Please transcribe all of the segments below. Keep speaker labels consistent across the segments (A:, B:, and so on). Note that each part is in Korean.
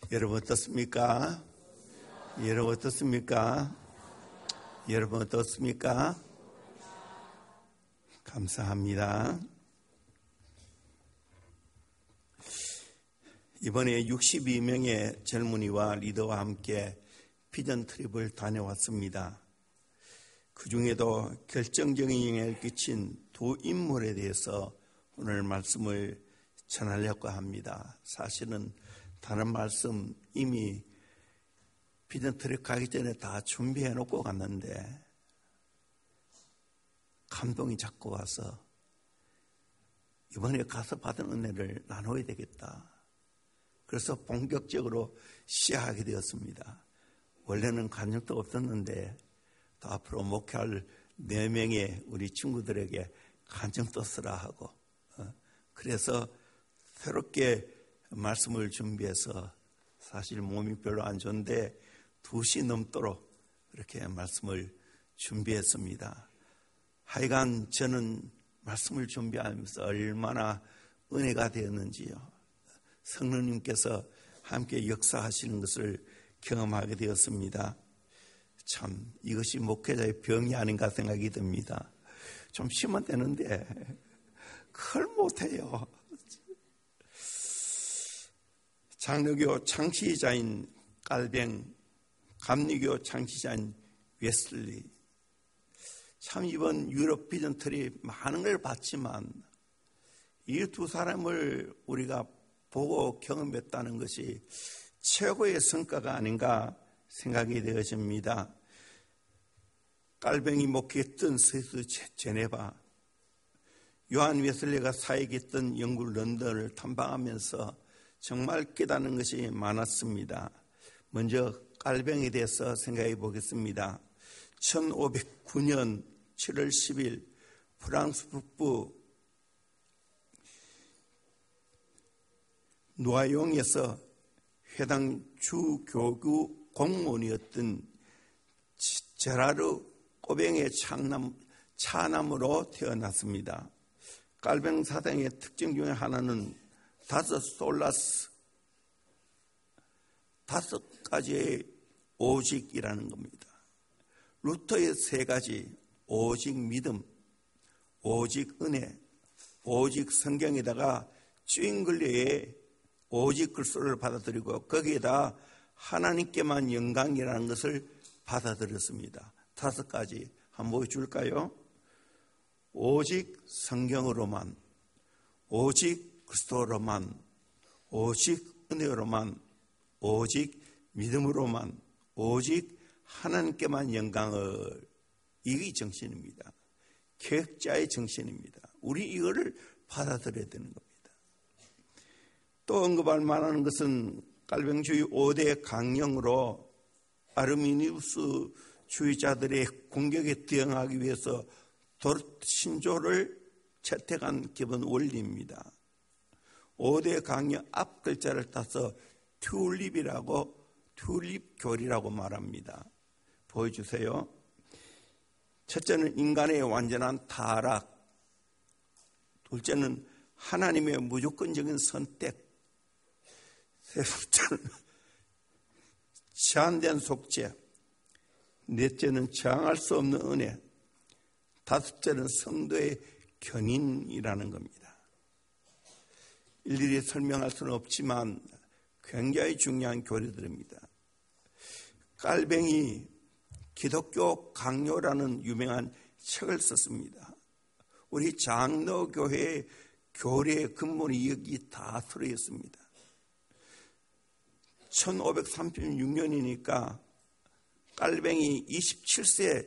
A: 여러분 어떻습니까? 여러분 어떻습니까? 여러분 어떻습니까? 감사합니다. 이번에 62명의 젊은이와 리더와 함께 비전 트립을 다녀왔습니다. 그 중에도 결정적인 영향을 끼친 두 인물에 대해서 오늘 말씀을 전하려고 합니다. 사실은 다른 말씀 이미 비전 트립 가기 전에 다 준비해 놓고 갔는데 감동이 자꾸 와서 이번에 가서 받은 은혜를 나눠야 되겠다. 그래서 본격적으로 시작하게 되었습니다. 원래는 간증도 없었는데 또 앞으로 목회할 4명의 우리 친구들에게 간증도 쓰라 하고 그래서 새롭게 말씀을 준비해서 사실 몸이 별로 안 좋은데 2시 넘도록 이렇게 말씀을 준비했습니다. 하여간 저는 말씀을 준비하면서 얼마나 은혜가 되었는지요. 성령님께서 함께 역사하시는 것을 경험하게 되었습니다. 참 이것이 목회자의 병이 아닌가 생각이 듭니다. 좀 쉬면 되는데 그걸 못해요. 장로교 창시자인 깔뱅, 감리교 창시자인 웨슬리. 참 이번 유럽 비전 트립 많은 걸 봤지만 이 두 사람을 우리가 보고 경험했다는 것이 최고의 성과가 아닌가 생각이 되어집니다. 깔뱅이 목회했던 스위스 제네바, 요한 웨슬리가 사역했던 영국 런던을 탐방하면서 정말 깨닫는 것이 많았습니다. 먼저 깔뱅이에 대해서 생각해 보겠습니다. 1509년 7월 10일 프랑스 북부 노아용에서 회당 주교구 공무원이었던 제라르 꼬뱅의 차남으로 태어났습니다. 깔뱅 사상의 특징 중에 하나는 5 가지의 오직이라는 겁니다. 루터의 3가지, 오직 믿음, 오직 은혜, 오직 성경에다가 쥐잉글리의 오직 글소를 받아들이고 거기에다 하나님께만 영광이라는 것을 받아들였습니다. 5가지 한번 보여줄까요? 오직 성경으로만, 오직 그리스도로만, 오직 은혜로만, 오직 믿음으로만, 오직 하나님께만 영광을. 이게 정신입니다. 계획자의 정신입니다. 우리 이거를 받아들여야 되는 겁니다. 또 언급할 만한 것은 깔뱅주의 5대 강령으로 아르미니우스 주의자들의 공격에 대응하기 위해서 신조를 채택한 기본 원리입니다. 5대 강령 앞 글자를 따서 튤립교리라고 말합니다. 보여주세요. 첫째는 인간의 완전한 타락, 둘째는 하나님의 무조건적인 선택, 세 번째는 제한된 속죄, 넷째는 저항할 수 없는 은혜, 5째는 성도의 견인이라는 겁니다. 일일이 설명할 수는 없지만 굉장히 중요한 교리들입니다. 깔뱅이 기독교 강요라는 유명한 책을 썼습니다. 우리 장로교회의 교리의 근본이 여기 다 들어있습니다. 1536년이니까 깔뱅이 27세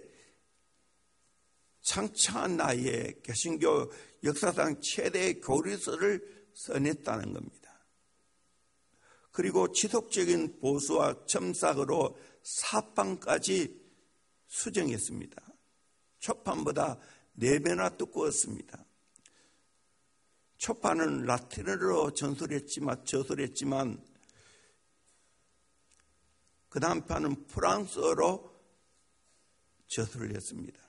A: 창창한 나이에 개신교 역사상 최대의 교리서를 써냈다는 겁니다. 그리고 지속적인 보수와 첨삭으로 사판까지 수정했습니다. 초판보다 4배나 두꺼웠습니다. 초판은 라틴어로 저술했지만 그 다음 판은 프랑스어로 저술을 했습니다.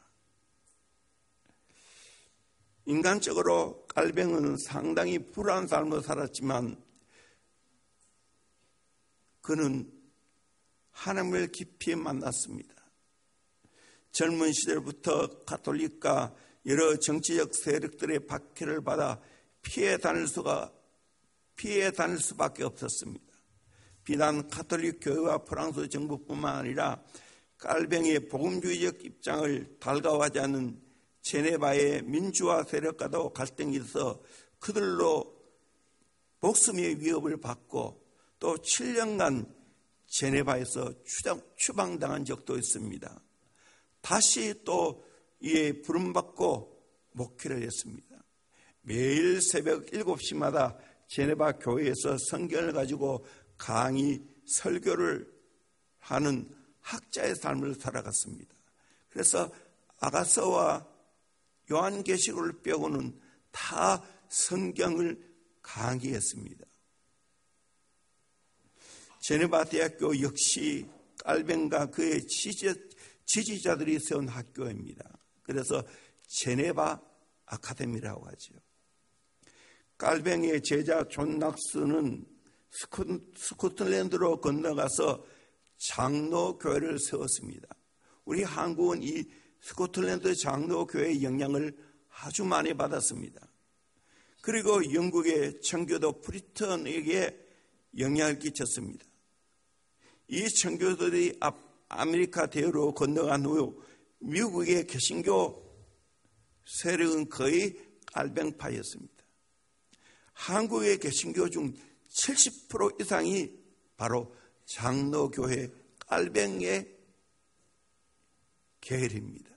A: 인간적으로 깔뱅은 상당히 불안한 삶을 살았지만 그는 하나님을 깊이 만났습니다. 젊은 시절부터 가톨릭과 여러 정치적 세력들의 박해를 받아 피해 다닐 수밖에 없었습니다. 비단 가톨릭 교회와 프랑스 정부뿐만 아니라 깔뱅이의 복음주의적 입장을 달가워하지 않는 제네바의 민주화 세력과도 갈등이 있어 그들로 목숨의 위협을 받고 또 7년간 제네바에서 추방당한 적도 있습니다. 다시 또 이에 부름받고 목회를 했습니다. 매일 새벽 7시마다 제네바 교회에서 성경을 가지고 강의, 설교를 하는 학자의 삶을 살아갔습니다. 그래서 아가서와 요한계시록을 빼고는 다 성경을 강의했습니다. 제네바 대학교 역시 깔뱅과 그의 지지자들이 세운 학교입니다. 그래서 제네바 아카데미라고 하죠. 깔뱅의 제자 존 낙스는 스코틀랜드로 건너가서 장로교회를 세웠습니다. 우리 한국은 이 스코틀랜드 장로교회의 영향을 아주 많이 받았습니다. 그리고 영국의 청교도 프리턴에게 영향을 끼쳤습니다. 이 청교도들이 아메리카 대륙으로 건너간 후 미국의 개신교 세력은 거의 깔뱅파였습니다. 한국의 개신교 중 70% 이상이 바로 장로교회 깔뱅의 계열입니다.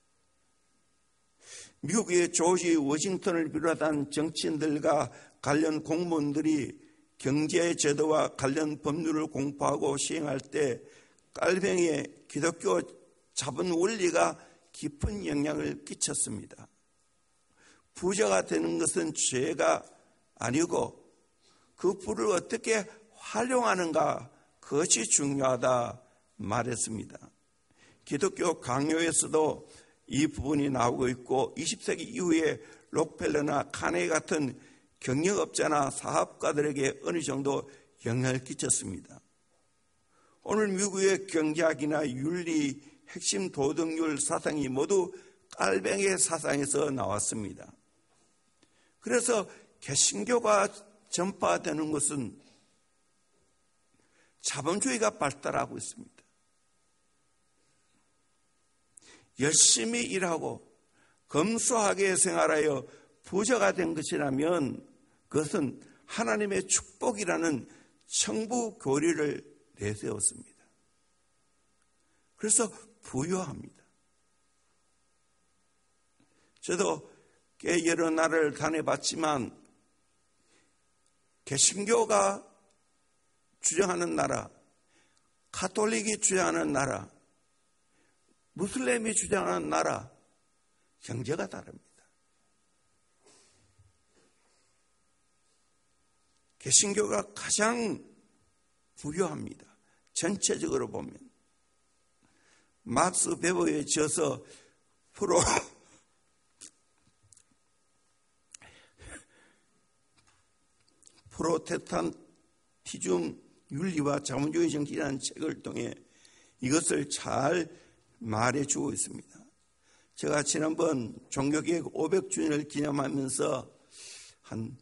A: 미국의 조지 워싱턴을 비롯한 정치인들과 관련 공무원들이 경제 제도와 관련 법률을 공부하고 시행할 때 깔뱅이의 기독교 자본 원리가 깊은 영향을 끼쳤습니다. 부자가 되는 것은 죄가 아니고 그 부를 어떻게 활용하는가 그것이 중요하다 말했습니다. 기독교 강요에서도 이 부분이 나오고 있고 20세기 이후에 록펠러나 카네기 같은 경영업자나 사업가들에게 어느 정도 영향을 끼쳤습니다. 오늘 미국의 경제학이나 윤리, 핵심 도덕률 사상이 모두 깔뱅의 사상에서 나왔습니다. 그래서 개신교가 전파되는 것은 자본주의가 발달하고 있습니다. 열심히 일하고 검소하게 생활하여 부자가 된 것이라면 그것은 하나님의 축복이라는 청부 교리를 내세웠습니다. 그래서 부유합니다. 저도 꽤 여러 나라를 다녀봤지만 개신교가 주장하는 나라, 가톨릭이 주장하는 나라, 무슬림이 주장하는 나라, 경제가 다릅니다. 개신교가 가장 부유합니다. 전체적으로 보면. 막스 베버의 저서 프로테스탄티즘 윤리와 자본주의 정치라는 책을 통해 이것을 잘 말해주고 있습니다. 제가 지난번 종교개혁 500주년을 기념하면서 한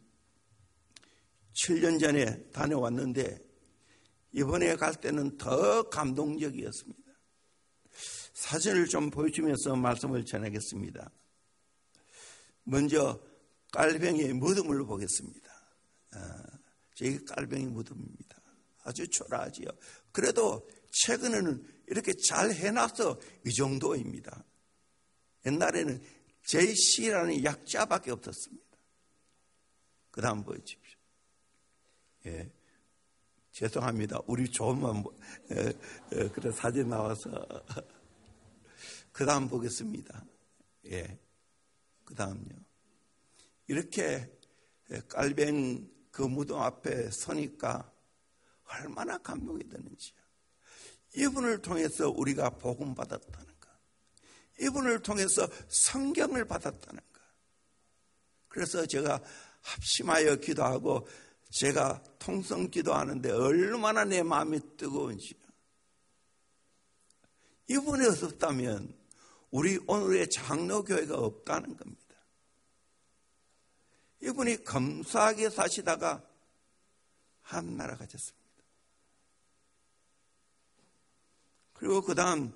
A: 7년 전에 다녀왔는데 이번에 갈 때는 더 감동적이었습니다. 사진을 좀 보여주면서 말씀을 전하겠습니다. 먼저 깔뱅이의 무덤을 보겠습니다. 저기 깔뱅이 무덤입니다. 아주 초라하지요. 그래도 최근에는 이렇게 잘 해놔서 이 정도입니다. 옛날에는 JC라는 약자밖에 없었습니다. 그 다음 보여주십시오. 예, 죄송합니다. 우리 조금만 그래 사진 나와서 그 다음 보겠습니다. 예, 그 다음요. 이렇게 깔뱅 그 무덤 앞에 서니까 얼마나 감동이 되는지요. 이분을 통해서 우리가 복음 받았다는 것, 이분을 통해서 성경을 받았다는 것. 그래서 제가 합심하여 기도하고 제가 통성 기도하는데 얼마나 내 마음이 뜨거운지요. 이분이 없었다면 우리 오늘의 장로교회가 없다는 겁니다. 이분이 검소하게 사시다가 한나라 가셨습니다. 그리고 그 다음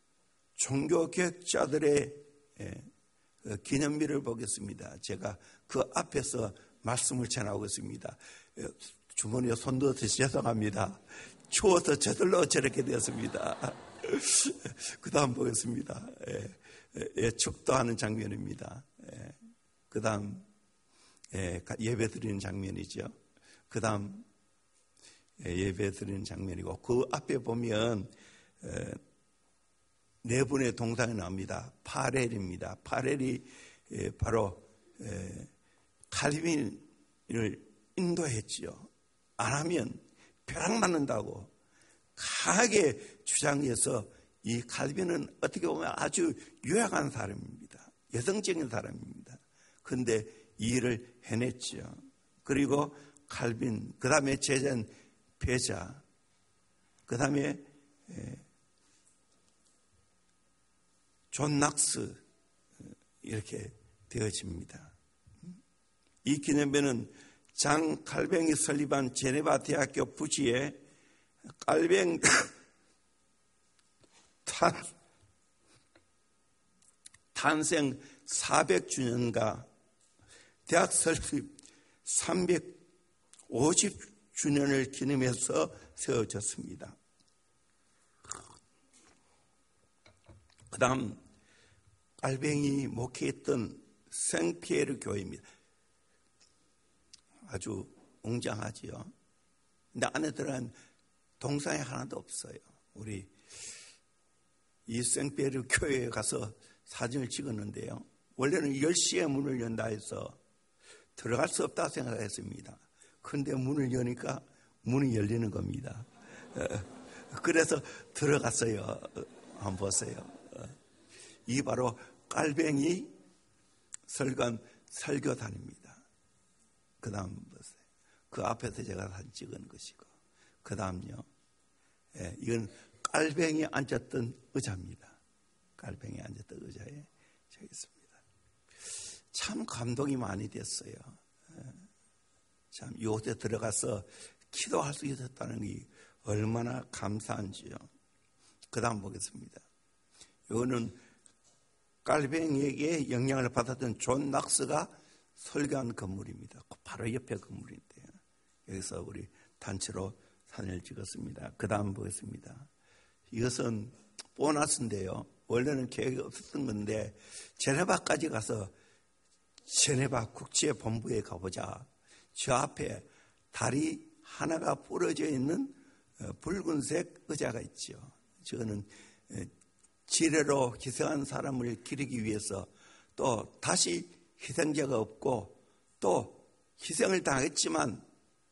A: 종교개혁자들의 기념비를 보겠습니다. 제가 그 앞에서 말씀을 전하고 있습니다. 주머니에 손 넣어서 죄송합니다. 추워서 저절로 저렇게 되었습니다. 그 다음 보겠습니다. 축도하는 장면입니다. 그 다음 예배 드리는 장면이죠. 그 다음 예배 드리는 장면이고, 그 앞에 보면 네 분의 동상이 나옵니다. 파렐입니다. 파렐이 바로 칼빈을 인도했지요. 안 하면 벼락 맞는다고 강하게 주장해서 이 칼빈은 어떻게 보면 아주 유약한 사람입니다. 여성적인 사람입니다. 그런데 이 일을 해냈지요. 그리고 칼빈, 그 다음에 제자인 베자, 그 다음에 존 낙스, 이렇게 되어집니다. 이 기념비는 장 칼뱅이 설립한 제네바 대학교 부지에 칼뱅 탄생 400주년과 대학 설립 350주년을 기념해서 세워졌습니다. 그 다음 칼뱅이 목회했던 생피에르 교회입니다. 아주 웅장하지요. 근데 안에 들어간 동상이 하나도 없어요. 우리 이 생피에르 교회에 가서 사진을 찍었는데요. 원래는 10시에 문을 연다 해서 들어갈 수 없다 생각했습니다. 그런데 문을 여니까 문이 열리는 겁니다. 그래서 들어갔어요. 한번 보세요. 이 바로 칼뱅이 설관 설교단입니다. 그 다음 보세요. 그 앞에서 제가 사진 찍은 것이고, 그 다음요. 이건 칼뱅이 앉았던 의자입니다. 칼뱅이 앉았던 의자에 저기 있습니다. 참 감동이 많이 됐어요. 참 이곳에 들어가서 기도할 수 있었다는 게 얼마나 감사한지요. 그 다음 보겠습니다. 이거는 칼뱅이에게 영향을 받았던 존 낙스가 설계한 건물입니다. 바로 옆에 건물인데요. 여기서 우리 단체로 사진을 찍었습니다. 그 다음 보겠습니다. 이것은 보너스인데요. 원래는 계획이 없었던 건데 제네바까지 가서 제네바 국제본부에 가보자. 저 앞에 다리 하나가 부러져 있는 붉은색 의자가 있죠. 저거는 지뢰로 희생한 사람을 기리기 위해서, 또 다시 희생자가 없고 또 희생을 당했지만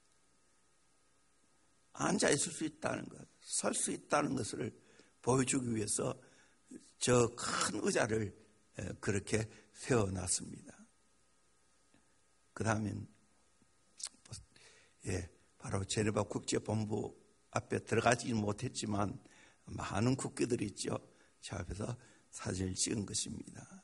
A: 앉아 있을 수 있다는 것, 설 수 있다는 것을 보여주기 위해서 저 큰 의자를 그렇게 세워놨습니다. 그 다음엔 바로 제네바 국제본부 앞에 들어가지 못했지만 많은 국기들이 있죠. 저 앞에서 사진을 찍은 것입니다.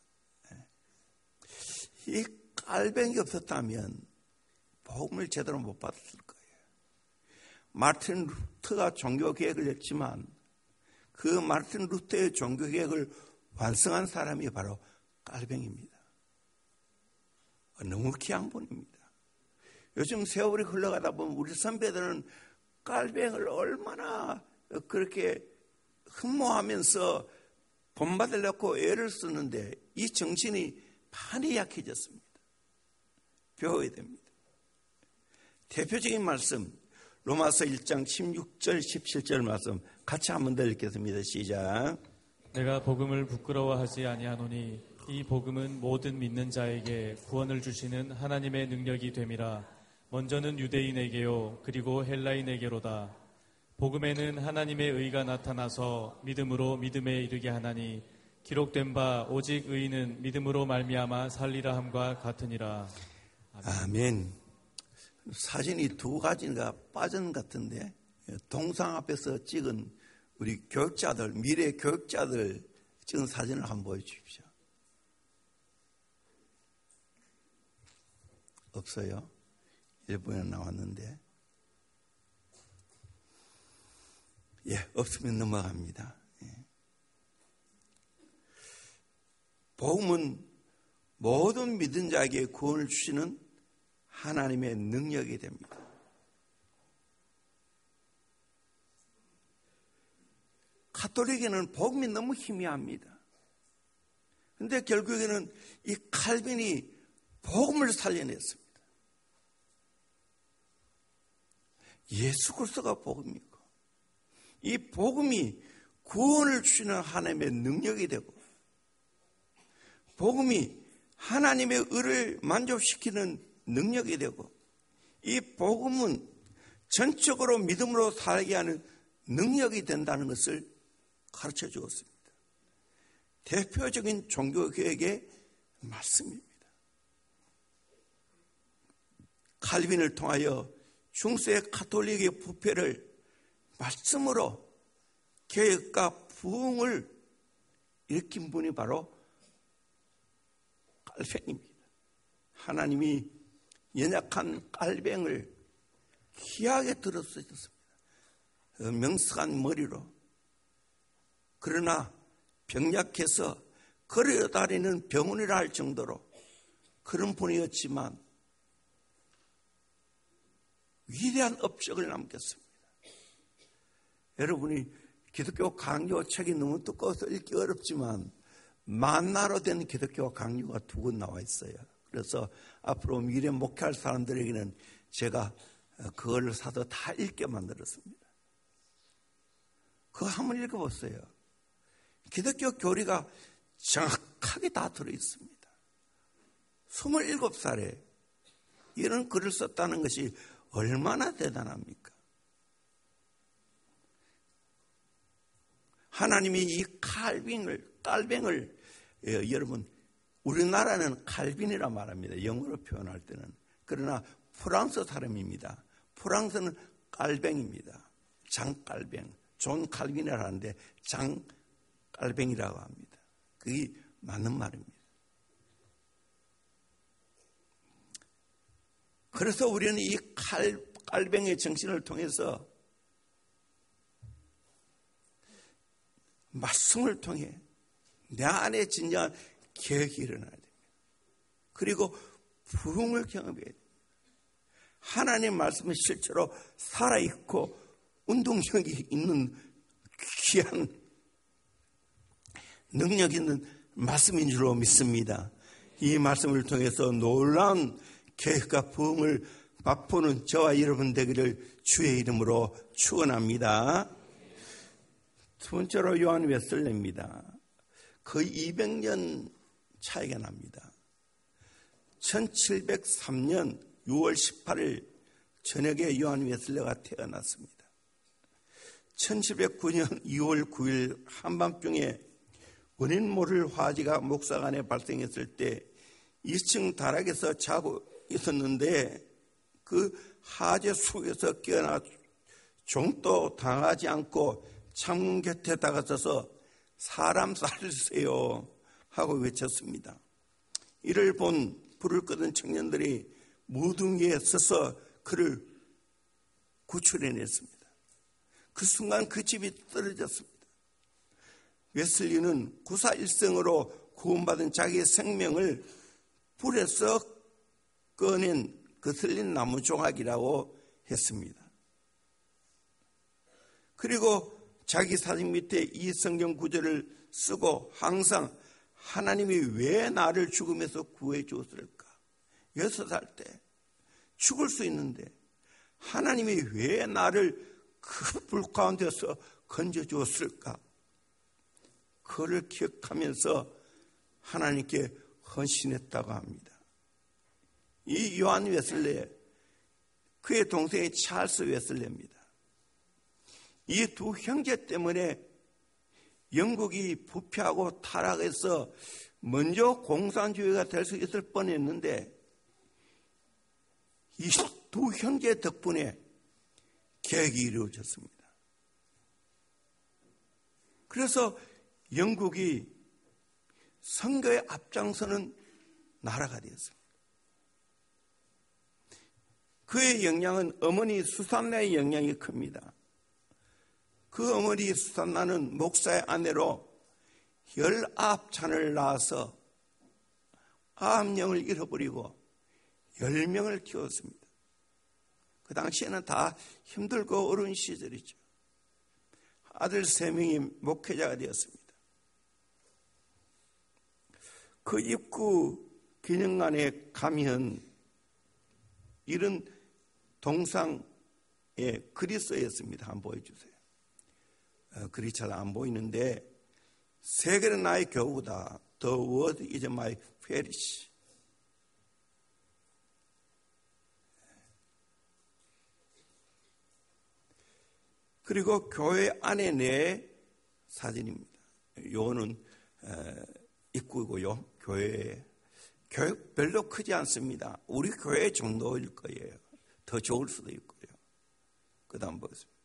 A: 이 칼뱅이 없었다면 복음을 제대로 못 받았을 거예요. 마르틴 루터가 종교개혁을 했지만 그 마르틴 루터의 종교개혁을 완성한 사람이 바로 칼뱅입니다. 너무 귀한 분입니다. 요즘 세월이 흘러가다 보면 우리 선배들은 칼뱅을 얼마나 그렇게 흠모하면서 본받으려고 애를 쓰는데 이 정신이 많이 약해졌습니다. 배워야 됩니다. 대표적인 말씀, 로마서 1장 16절 17절 말씀 같이 한번 더 읽겠습니다. 시작.
B: 내가 복음을 부끄러워하지 아니하노니 이 복음은 모든 믿는 자에게 구원을 주시는 하나님의 능력이 됨이라. 먼저는 유대인에게요 그리고 헬라인에게로다. 복음에는 하나님의 의가 나타나서 믿음으로 믿음에 이르게 하나니 기록된 바 오직 의인은 믿음으로 말미암아 살리라 함과 같으니라.
A: 아멘. 사진이 두 가지가 빠진 것 같은데, 동상 앞에서 찍은 우리 교육자들, 미래 교육자들 찍은 사진을 한번 보여주십시오. 없어요. 일본에 나왔는데. 없으면 넘어갑니다. 복음은 모든 믿은 자에게 구원을 주시는 하나님의 능력이 됩니다. 가톨릭에는 복음이 너무 희미합니다. 그런데 결국에는 이 칼빈이 복음을 살려냈습니다. 예수 그리스도가 복음이고, 이 복음이 구원을 주시는 하나님의 능력이 되고, 복음이 하나님의 의를 만족시키는 능력이 되고, 이 복음은 전적으로 믿음으로 살게 하는 능력이 된다는 것을 가르쳐 주었습니다. 대표적인 종교개혁의 말씀입니다. 칼빈을 통하여 중세 가톨릭의 부패를 말씀으로 개혁과 부흥을 일으킨 분이 바로 깔뱅입니다. 하나님이 연약한 깔뱅을 귀하게 들어쓰셨습니다. 명석한 머리로. 그러나 병약해서 걸어다니는 병원이라 할 정도로 그런 분이었지만 위대한 업적을 남겼습니다. 여러분이 기독교 강요 책이 너무 두꺼워서 읽기 어렵지만 만나로 된 기독교 강요가 2권 나와 있어요. 그래서 앞으로 미래 목회할 사람들에게는 제가 그걸 사서 다 읽게 만들었습니다. 그거 한번 읽어보세요. 기독교 교리가 정확하게 다 들어있습니다. 27살에 이런 글을 썼다는 것이 얼마나 대단합니까? 하나님이 이 깔뱅을 여러분, 우리나라는 칼빈이라 말합니다. 영어로 표현할 때는. 그러나 프랑스 사람입니다. 프랑스는 깔뱅입니다. 장깔뱅. 존 칼빈이라 하는데 장깔뱅이라고 합니다. 그게 맞는 말입니다. 그래서 우리는 이 깔뱅의 정신을 통해서 말씀을 통해 내 안에 진정한 개혁이 일어나야 됩니다. 그리고 부흥을 경험해야 됩니다. 하나님 말씀은 실제로 살아있고 운동력이 있는 귀한 능력 있는 말씀인 줄로 믿습니다. 이 말씀을 통해서 놀라운 개혁과 부흥을 맛보는 저와 여러분 되기를 주의 이름으로 축원합니다. 두 번째로 요한 웨슬레입니다. 거의 200년 차이가 납니다. 1703년 6월 18일 저녁에 요한 웨슬레가 태어났습니다. 1709년 2월 9일 한밤중에 원인 모를 화재가 목사관에 발생했을 때 2층 다락에서 자고 있었는데 그 화재 속에서 깨어나 종도 당하지 않고 창문 곁에 다가서서 사람 살리세요 하고 외쳤습니다. 이를 본 불을 끄던 청년들이 무등위에 서서 그를 구출해냈습니다. 그 순간 그 집이 떨어졌습니다. 웨슬리는 구사일생으로 구원받은 자기의 생명을 불에서 꺼낸 거슬린 나무 조각이라고 했습니다. 그리고 자기 사진 밑에 이 성경 구절을 쓰고 항상 하나님이 왜 나를 죽음에서 구해 주었을까? 6살 때 죽을 수 있는데 하나님이 왜 나를 그 불 가운데서 건져 주었을까? 그를 기억하면서 하나님께 헌신했다고 합니다. 이 요한 웨슬레, 그의 동생이 찰스 웨슬레입니다. 이 두 형제 때문에 영국이 부패하고 타락해서 먼저 공산주의가 될 수 있을 뻔했는데 이 두 형제 덕분에 계획이 이루어졌습니다. 그래서 영국이 선교에 앞장서는 나라가 되었습니다. 그의 영향은 어머니 수산나의 영향이 큽니다. 그 어머니 수산나는 목사의 아내로 19찬을 낳아서 9명을 잃어버리고 10명을 키웠습니다. 그 당시에는 다 힘들고 어려운 시절이죠. 아들 3명이 목회자가 되었습니다. 그 입구 기념관에 가면 이런 동상에 글이 써있습니다. 한번 보여주세요. 글이 잘 안 보이는데, 세계는 나의 교우다. The word is my parish. 그리고 교회 안에 내 사진입니다. 요거는 입구고요. 교회 별로 크지 않습니다. 우리 교회 정도일 거예요. 더 좋을 수도 있고요. 그 다음 보겠습니다.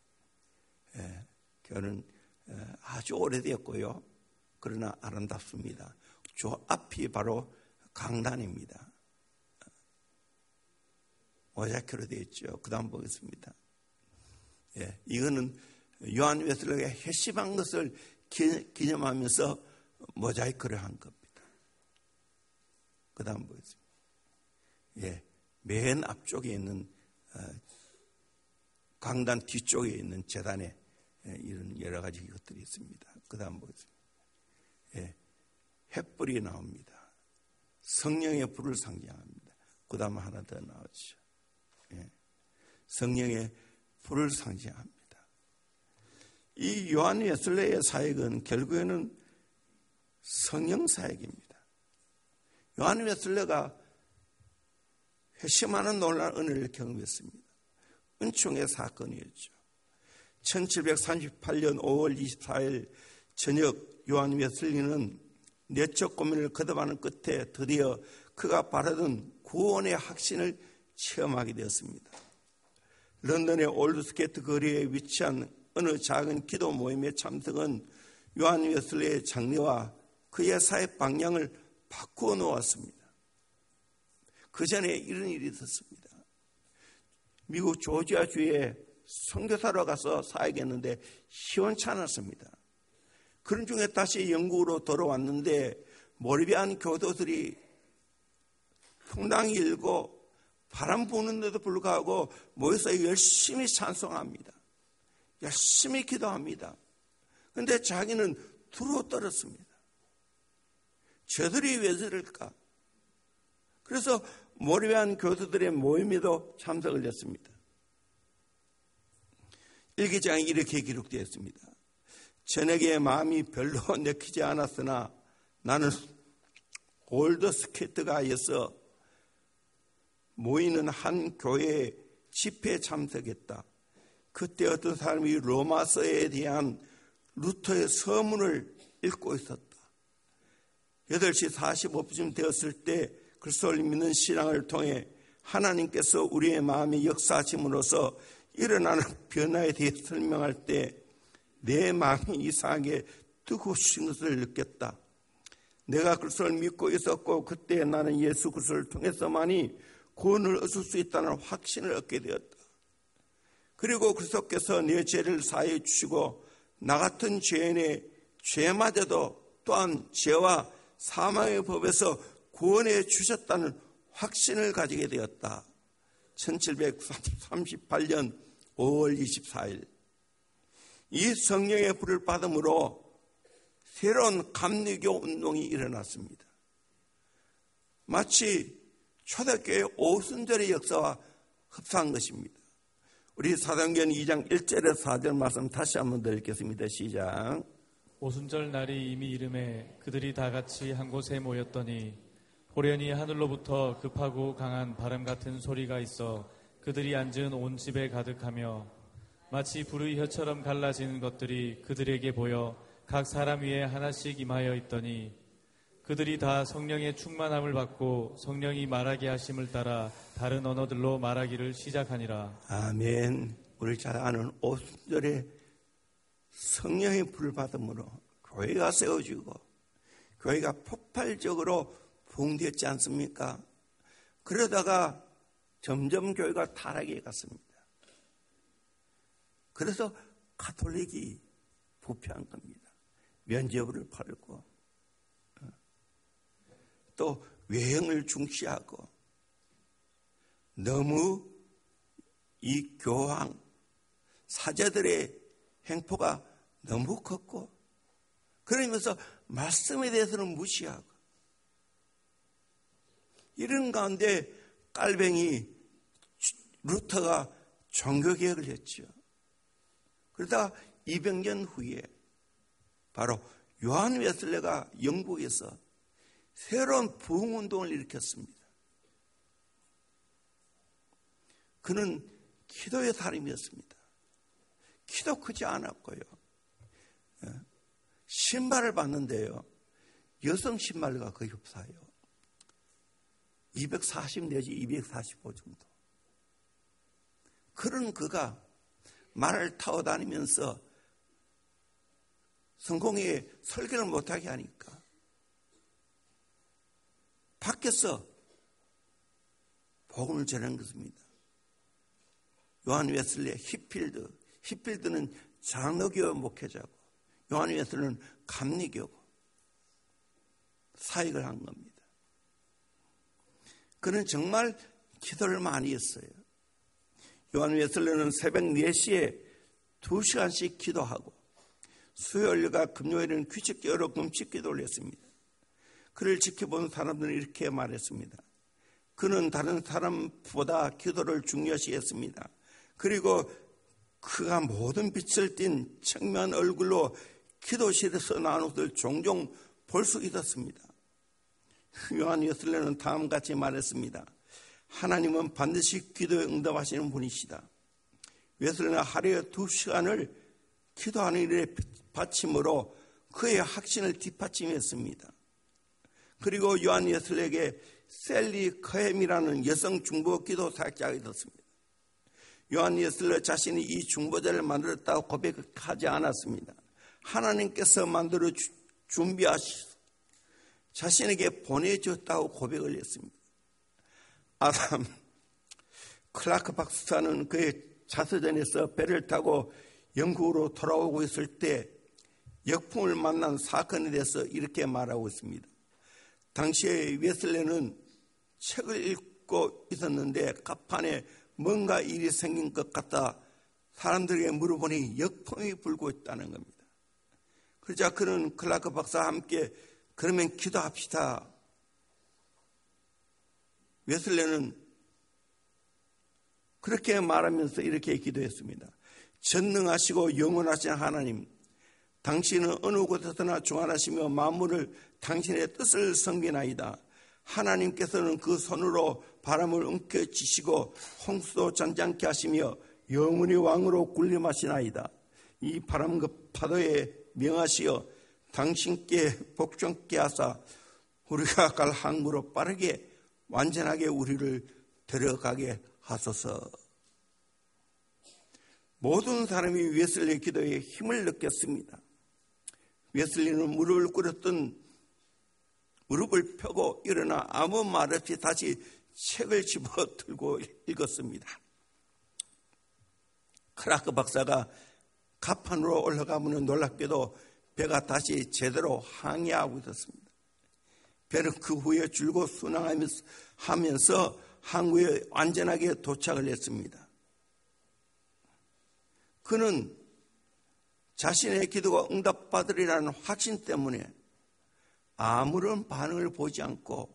A: 교회는 아주 오래되었고요. 그러나 아름답습니다. 저 앞이 바로 강단입니다. 모자이크로 되어 있죠. 그 다음 보겠습니다. 이거는 요한 웨슬레가 회심한 것을 기념하면서 모자이크를 한 겁니다. 그 다음 보겠습니다. 맨 앞쪽에 있는 강단 뒤쪽에 있는 제단에 이런 여러 가지 것들이 있습니다. 그 다음 보겠습니다. 횃불이 나옵니다. 성령의 불을 상징합니다. 그 다음 하나 더 나오죠. 성령의 불을 상징합니다. 이 요한 웨슬레의 사역은 결국에는 성령 사역입니다. 요한 웨슬레가 회심하는 놀라운 은혜를 경험했습니다. 은총의 사건이었죠. 1738년 5월 24일 저녁 요한 웨슬리는 내적 고민을 거듭하는 끝에 드디어 그가 바라던 구원의 확신을 체험하게 되었습니다. 런던의 올드스케이트 거리에 위치한 어느 작은 기도 모임에 참석은 요한 웨슬리의 장래와 그의 사회 방향을 바꾸어 놓았습니다. 그 전에 이런 일이 있었습니다. 미국 조지아주에 선교사로 가서 사역했는데 시원치 않았습니다. 그런 중에 다시 영국으로 돌아왔는데 모리비안 교도들이 성당이 일고 바람 부는데도 불구하고 모여서 열심히 찬송합니다. 열심히 기도합니다. 그런데 자기는 두루 떨었습니다. 저들이 왜 저럴까? 그래서 모리비안 교도들의 모임에도 참석을 했습니다. 일기장에 이렇게 기록되어 있습니다. 저녁에 마음이 별로 내키지 않았으나 나는 올드스케이트가에서 모이는 한 교회에 집회에 참석했다. 그때 어떤 사람이 로마서에 대한 루터의 서문을 읽고 있었다. 8시 45분쯤 되었을 때 그리스도를 믿는 신앙을 통해 하나님께서 우리의 마음에 역사하심으로써 일어나는 변화에 대해 설명할 때 내 마음이 이상하게 뜨거우신 것을 느꼈다. 내가 그리스도를 믿고 있었고 그때 나는 예수 그리스도를 통해서만이 구원을 얻을 수 있다는 확신을 얻게 되었다. 그리고 그리스도께서 내 죄를 사해 주시고 나 같은 죄인의 죄마저도 또한 죄와 사망의 법에서 구원해 주셨다는 확신을 가지게 되었다. 1738년 5월 24일 이 성령의 불을 받음으로 새로운 감리교 운동이 일어났습니다. 마치 초대교회 오순절의 역사와 흡사한 것입니다. 우리 사도행전 2장 1절에서 4절 말씀 다시 한번 더 읽겠습니다. 시작.
B: 오순절 날이 이미 이름에 그들이 다 같이 한 곳에 모였더니 호련히 하늘로부터 급하고 강한 바람 같은 소리가 있어 그들이 앉은 온 집에 가득하며 마치 불의 혀처럼 갈라지는 것들이 그들에게 보여 각 사람 위에 하나씩 임하여 있더니 그들이 다 성령의 충만함을 받고 성령이 말하게 하심을 따라 다른 언어들로 말하기를 시작하니라.
A: 아멘. 우리 잘 아는 5절에 성령의 불을 받음으로 교회가 세워지고 교회가 폭발적으로 부흥되었지 않습니까? 그러다가 점점 교회가 타락해 갔습니다. 그래서 가톨릭이 부패한 겁니다. 면죄부를 팔고 또 외형을 중시하고 너무 이 교황 사제들의 행포가 너무 컸고 그러면서 말씀에 대해서는 무시하고 이런 가운데 깔뱅이 루터가 종교개혁을 했죠. 그러다 200년 후에 바로 요한 웨슬레가 영국에서 새로운 부흥운동을 일으켰습니다. 그는 기도의 사람이었습니다. 키도 크지 않았고요. 신발을 봤는데요. 여성 신발가 거의 없어요. 240 내지 245 정도. 그런 그가 말을 타고 다니면서 성공에 설교를 못하게 하니까 밖에서 복음을 전한 것입니다. 요한 웨슬리, 히필드는 장로교 목회자고 요한 웨슬리는 감리교고 사역을 한 겁니다. 그는 정말 기도를 많이 했어요. 요한 웨슬리는 새벽 4시에 2시간씩 기도하고 수요일과 금요일은 규칙적으로 금식 기도를 했습니다. 그를 지켜본 사람들은 이렇게 말했습니다. 그는 다른 사람보다 기도를 중요시 했습니다. 그리고 그가 모든 빛을 띤 청명한 얼굴로 기도실에서 나오는 것을 종종 볼 수 있었습니다. 요한 웨슬리는 다음과 같이 말했습니다. 하나님은 반드시 기도에 응답하시는 분이시다. 웨슬리는 하루에 2시간을 기도하는 일에 바침으로 그의 확신을 뒷받침했습니다. 그리고 요한 웨슬리에게 셀리 커햄이라는 여성 중보 기도 사역자가 있었습니다. 요한 웨슬리 자신이 이 중보자를 만들었다고 고백하지 않았습니다. 하나님께서 만들어 준비하시 자신에게 보내줬다고 고백을 했습니다. 아담 클라크 박사는 그의 자서전에서 배를 타고 영국으로 돌아오고 있을 때 역풍을 만난 사건에 대해서 이렇게 말하고 있습니다. 당시에 웨슬리는 책을 읽고 있었는데 갑판에 뭔가 일이 생긴 것 같다 사람들에게 물어보니 역풍이 불고 있다는 겁니다. 그러자 그는 클라크 박사와 함께 그러면 기도합시다. 웨슬리는 그렇게 말하면서 이렇게 기도했습니다. 전능하시고 영원하신 하나님, 당신은 어느 곳에서나 주관하시며 만물을 당신의 뜻을 섬기나이다. 하나님께서는 그 손으로 바람을 움켜쥐시고 홍수도 잔잔케 하시며 영원히 왕으로 군림하시나이다. 이 바람과 파도에 명하시어 당신께 복종케 하사 우리가 갈 항구로 빠르게 완전하게 우리를 데려가게 하소서. 모든 사람이 웨슬리의 기도에 힘을 느꼈습니다. 웨슬리는 무릎을 꿇었던 무릎을 펴고 일어나 아무 말 없이 다시 책을 집어 들고 읽었습니다. 크라크 박사가 갑판으로 올라가면 놀랍게도 배가 다시 제대로 항해하고 있었습니다. 배는 그 후에 줄곧 순항하면서 항구에 안전하게 도착을 했습니다. 그는 자신의 기도가 응답받으리라는 확신 때문에 아무런 반응을 보지 않고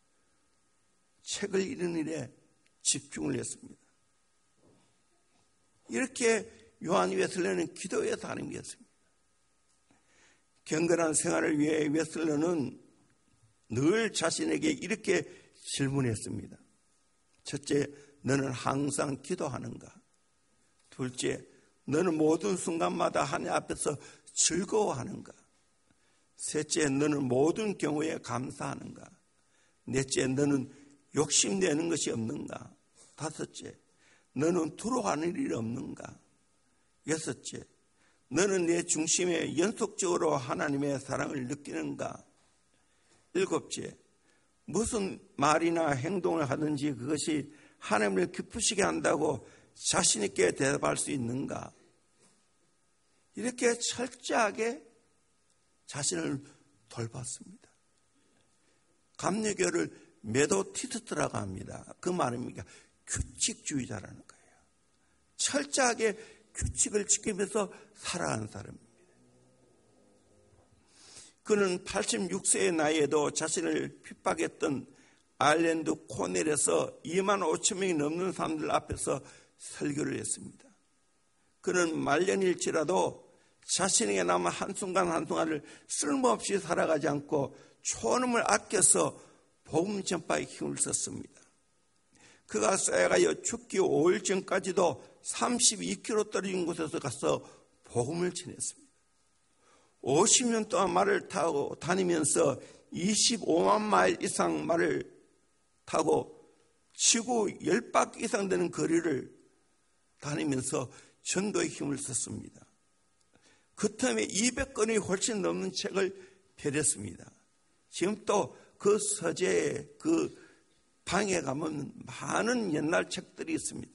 A: 책을 읽는 일에 집중을 했습니다. 이렇게 요한 웨슬리는 기도의 사람이었습니다. 경건한 생활을 위해 웨슬리는 늘 자신에게 이렇게 질문했습니다. 첫째, 너는 항상 기도하는가? 둘째, 너는 모든 순간마다 하나님 앞에서 즐거워하는가? 셋째, 너는 모든 경우에 감사하는가? 넷째, 너는 욕심내는 것이 없는가? 다섯째, 너는 두려워하는 일이 없는가? 여섯째, 너는 내 중심에 연속적으로 하나님의 사랑을 느끼는가? 일곱째, 무슨 말이나 행동을 하든지 그것이 하나님을 기쁘시게 한다고 자신 있게 대답할 수 있는가? 이렇게 철저하게 자신을 돌봤습니다. 감리교를 메도티스트라고 합니다. 그 말입니다. 규칙주의자라는 거예요. 철저하게 규칙을 지키면서 살아가는 사람입니다. 그는 86세의 나이에도 자신을 핍박했던 아일랜드 코넬에서 2만 5천 명이 넘는 사람들 앞에서 설교를 했습니다. 그는 말년일지라도 자신에게 남은 한순간 한순간을 쓸모없이 살아가지 않고 초놈을 아껴서 복음 전파에 힘을 썼습니다. 그가 쇠가여 죽기 5일 전까지도 32km 떨어진 곳에서 가서 복음을 전했습니다. 50년 동안 말을 타고 다니면서 25만 마일 이상 말을 타고 지구 10바퀴 이상 되는 거리를 다니면서 전도에 힘을 썼습니다. 그 틈에 200권이 훨씬 넘는 책을 펴냈습니다. 지금 또 그 서재에 그 방에 가면 많은 옛날 책들이 있습니다.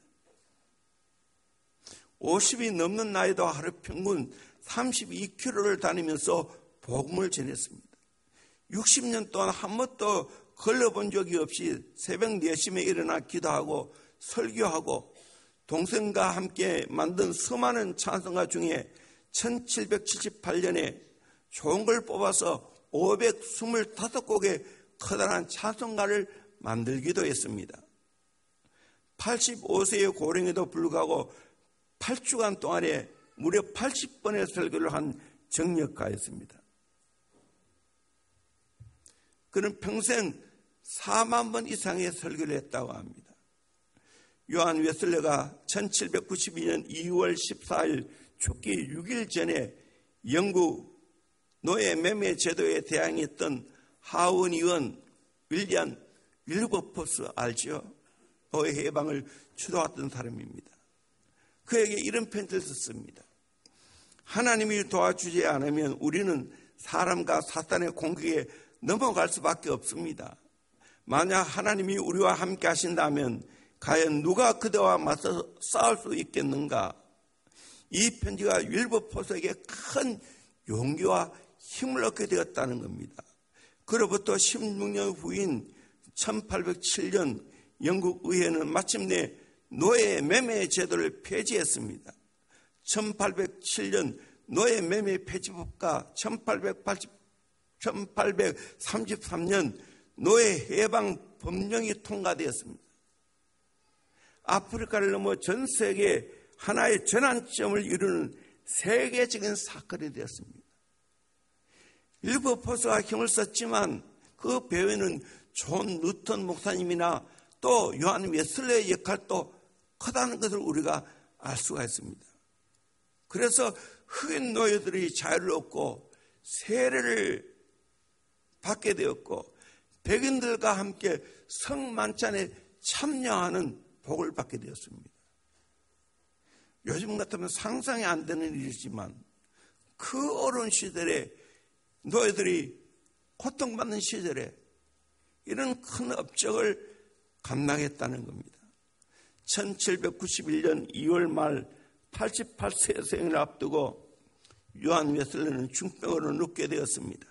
A: 50이 넘는 나이도 하루 평균 32km를 다니면서 복음을 전했습니다. 60년 동안 한 번도 걸러본 적이 없이 새벽 4시에 일어나 기도하고 설교하고 동생과 함께 만든 수많은 찬송가 중에 1778년에 좋은 걸 뽑아서 525곡의 커다란 찬송가를 만들기도 했습니다. 85세의 고령에도 불구하고 8주간 동안에 무려 80번의 설교를 한 정력가였습니다. 그는 평생 4만 번 이상의 설교를 했다고 합니다. 요한 웨슬레가 1792년 2월 14일 죽기 6일 전에 영국 노예 매매 제도에 대항했던 하원 의원 윌리엄 윌버포스 알죠? 노예 해방을 주도했던 사람입니다. 그에게 이런 편지를 썼습니다. 하나님이 도와주지 않으면 우리는 사람과 사탄의 공격에 넘어갈 수밖에 없습니다. 만약 하나님이 우리와 함께 하신다면 과연 누가 그대와 맞서 싸울 수 있겠는가? 이 편지가 윌버포스에게 큰 용기와 힘을 얻게 되었다는 겁니다. 그로부터 16년 후인 1807년 영국 의회는 마침내 노예 매매 제도를 폐지했습니다. 1807년 노예 매매 폐지법과 1833년 노예 해방 법령이 통과되었습니다. 아프리카를 넘어 전 세계에 하나의 전환점을 이루는 세계적인 사건이 되었습니다. 윌버포스가 힘을 썼지만 그 배후에는 존 루턴 목사님이나 또 요한 웨슬레의 역할도 크다는 것을 우리가 알 수가 있습니다. 그래서 흑인 노예들이 자유를 얻고 세례를 받게 되었고 백인들과 함께 성만찬에 참여하는 복을 받게 되었습니다. 요즘 같으면 상상이 안 되는 일이지만 그 어려운 시절에 노예들이 고통받는 시절에 이런 큰 업적을 감당했다는 겁니다. 1791년 2월 말 88세 생일을 앞두고 요한 웨슬레는 중병으로 눕게 되었습니다.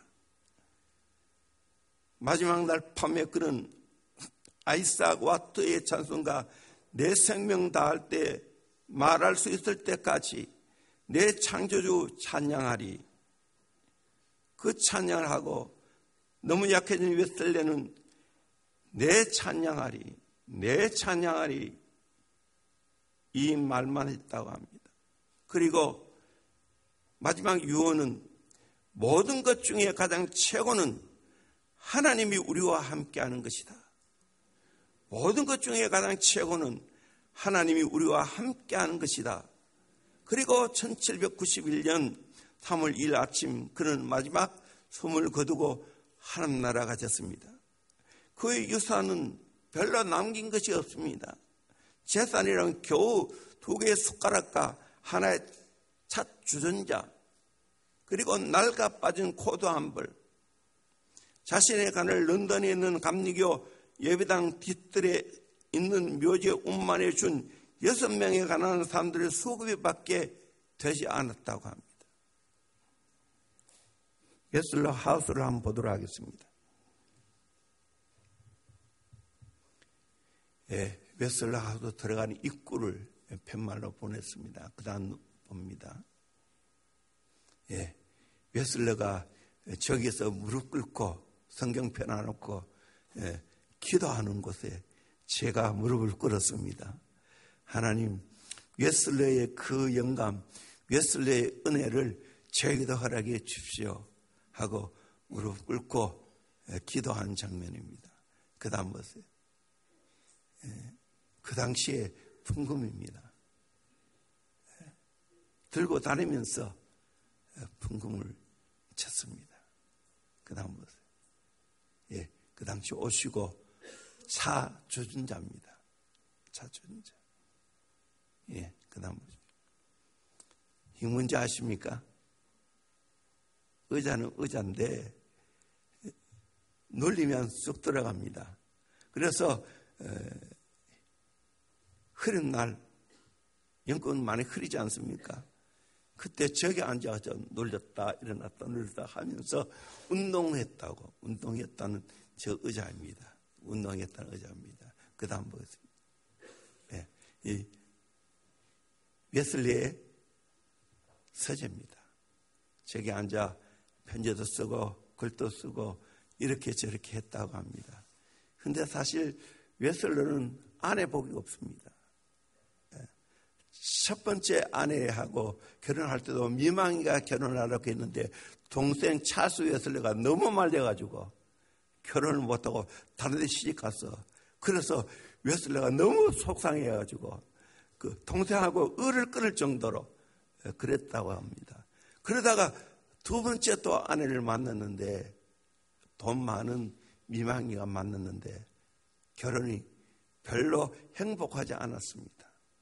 A: 마지막 날 밤에 그는 아이삭 와트의 찬송가 내 생명 다할 때 말할 수 있을 때까지 내 창조주 찬양하리, 그 찬양을 하고 너무 약해진 웨슬레는 내 찬양하리, 내 찬양하리 이 말만 했다고 합니다. 그리고 마지막 유언은 모든 것 중에 가장 최고는 하나님이 우리와 함께하는 것이다. 모든 것 중에 가장 최고는 하나님이 우리와 함께하는 것이다. 그리고 1791년 3월 1일 아침 그는 마지막 숨을 거두고 하나님 나라가 됐습니다. 그의 유산은 별로 남긴 것이 없습니다. 재산이란 겨우 2개의 숟가락과 하나의 찻 주전자, 그리고 낡아 빠진 코트 한 벌, 자신의 간을 런던에 있는 감리교 예배당 뒤뜰에 있는 묘지에 운만해 준 6명에 가난한 사람들의 수급비밖에 되지 않았다고 합니다. 웨슬러 하우스를 한번 보도록 하겠습니다. 웨슬러 하우스 들어가는 입구를 팻말로 보냈습니다. 그 다음 봅니다. 웨슬러가 저기서 무릎 꿇고 성경 펴놔놓고 기도하는 곳에 제가 무릎을 꿇었습니다. 하나님, 웨슬러의 그 영감, 웨슬러의 은혜를 저에게도 허락해 주십시오 하고 무릎 꿇고 기도한 장면입니다. 그 다음 보세요. 그 당시에 풍금입니다. 들고 다니면서 풍금을 쳤습니다. 그 다음 보세요. 그 당시 오시고 차 주전자입니다. 차 주전자. 그 다음 보세요. 이 문제 아십니까? 의자는 의자인데 눌리면 쑥 들어갑니다. 그래서 흐린 날 연꽃은 많이 흐리지 않습니까? 그때 저기 앉아서 눌렸다 일어났다 눌렸다 하면서 운동했다는 저 의자입니다. 운동했다는 의자입니다. 그 다음 보겠습니다. 이 웨슬리의 서재입니다. 저기 앉아 편지도 쓰고 글도 쓰고 이렇게 저렇게 했다고 합니다. 그런데 사실 웨슬러는 아내 복이 없습니다. 첫 번째 아내하고 결혼할 때도 미망이가 결혼하려고 했는데 동생 찰스 웨슬러가 너무 말려가지고 결혼을 못하고 다른 데 시집갔어. 그래서 웨슬러가 너무 속상해가지고 그 동생하고 을을 끊을 정도로 그랬다고 합니다. 그러다가 두 번째 또 아내를 만났는데 돈 많은 미망이가 만났는데 결혼이 별로 행복하지 않았습니다.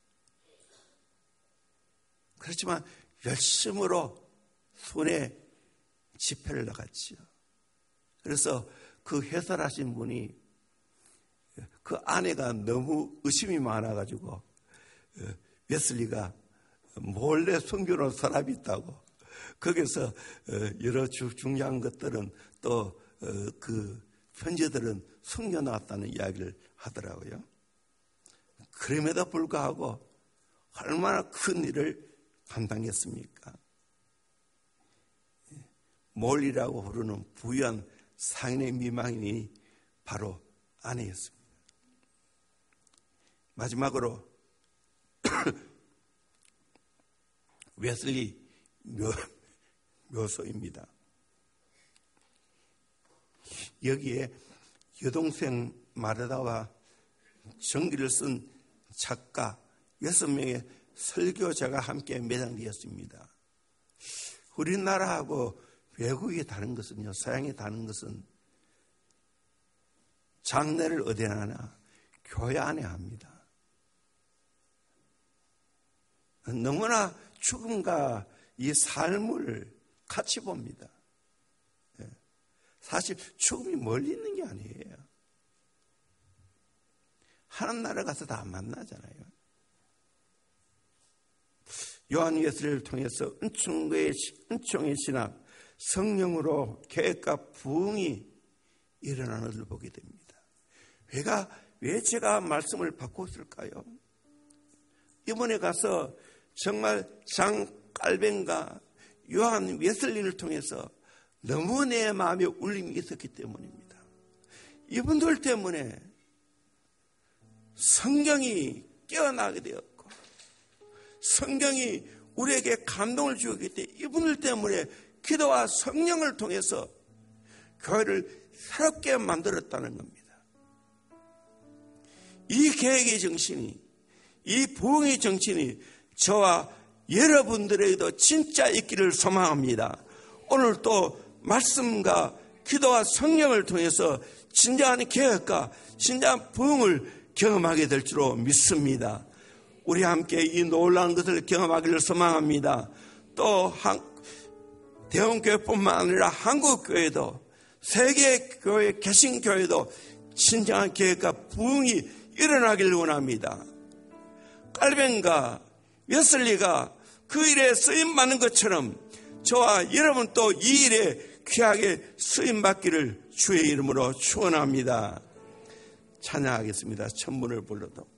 A: 그렇지만 열심으로 손에 집회를 나갔지요. 그래서 그 해설하신 분이 그 아내가 너무 의심이 많아가지고 웨슬리가 몰래 숨겨놓은 서랍이 있다고 거기서 여러 중요한 것들은 또 그 편지들은 숨겨놨다는 이야기를 하더라고요. 그럼에도 불구하고 얼마나 큰 일을 감당했습니까? 몰리라고 부르는 부유한 상인의 미망인이 바로 아내였습니다. 마지막으로 웨슬리 묘소입니다. 여기에 여동생 마르다와 전기를 쓴 작가 6명의 설교자가 함께 매장되었습니다. 우리나라하고 외국이 다른 것은요, 서양이 다른 것은 장례를 어디에 하나? 교회 안에 합니다. 너무나 죽음과 이 삶을 같이 봅니다. 사실 죽음이 멀리 있는 게 아니에요. 하나님 나라 가서 다 만나잖아요. 요한 웨슬리를 통해서 은총의 신학, 성령으로 계획과 부흥이 일어나는 것을 보게 됩니다. 왜 제가 말씀을 바꿨을까요? 이번에 가서 정말 장 깔벤과 요한 웨슬리를 통해서 너무 내 마음에 울림이 있었기 때문입니다. 이분들 때문에 성경이 깨어나게 되었고 성경이 우리에게 감동을 주었기 때문에 이분들 때문에 기도와 성령을 통해서 교회를 새롭게 만들었다는 겁니다. 이 계획의 정신이, 이 부흥의 정신이 저와 여러분들에게도 진짜 있기를 소망합니다. 오늘 또 말씀과 기도와 성령을 통해서 진정한 개혁과 진정한 부흥을 경험하게 될 줄로 믿습니다. 우리 함께 이 놀라운 것을 경험하기를 소망합니다. 또 대원교회뿐만 아니라 한국교회도 세계교회 개신교회도 진정한 개혁과 부흥이 일어나기를 원합니다. 칼빈과 웨슬리가 그 일에 쓰임받는 것처럼 저와 여러분 또 이 일에 귀하게 쓰임받기를 주의 이름으로 축원합니다. 찬양하겠습니다. 천문을 불러도.